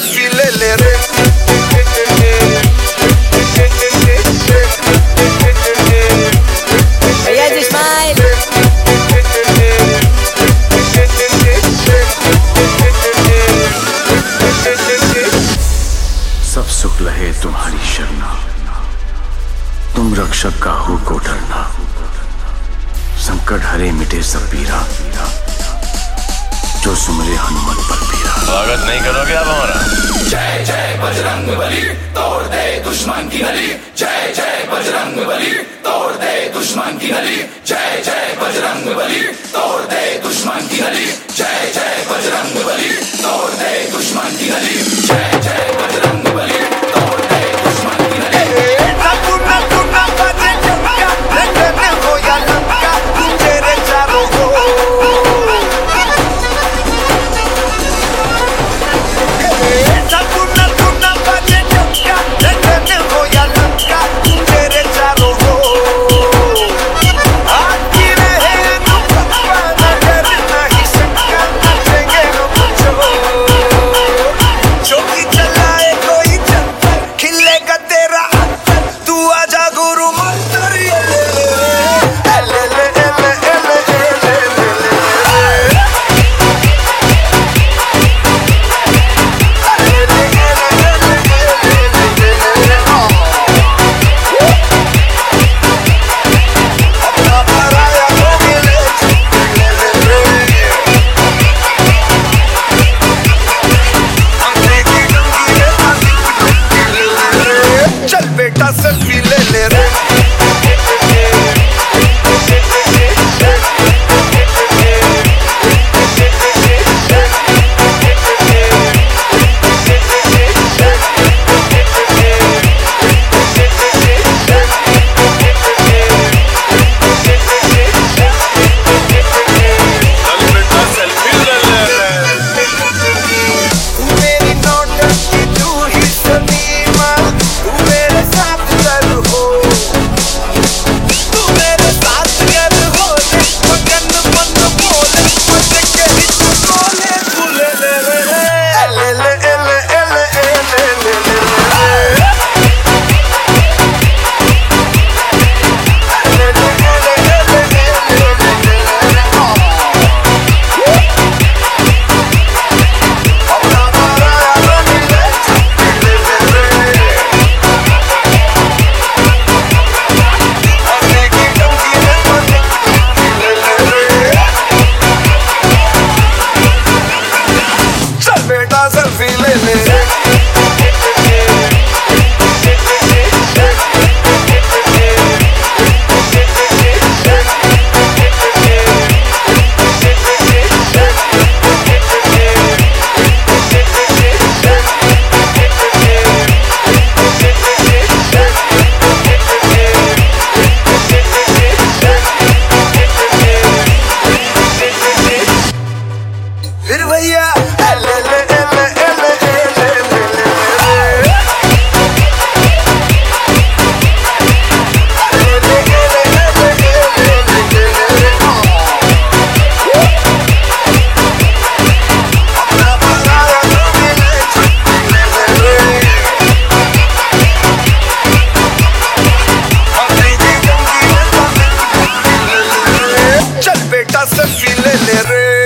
Selfie ले ले रे। भैया जी स्माइल। सब सुख लहे तुम्हारी शरणा, तुम रक्षक काहू को डरना। संकट हरे मिटे सब पीरा, जो सुमरे हनुमत बलबीरा। स्वागत नहीं करोगे आप हमारा? जय जय बजरंग बली, तोड़ दे दुश्मन की नली। जय जय बजरंग बली, तोड़ दे दुश्मन की नली। जय जय बजरंग बली, तोड़ दे दुश्मन की नली। जय जय बजरंग बली, तोड़ दे दुश्मन की नली। जय जय बजरंग बली, तोड़ दे दुश्मन की नली। सेल्फी ले ले रे। सेल्फी ले ले। फिर भैया चल बेटा सेल्फी ले ले रे।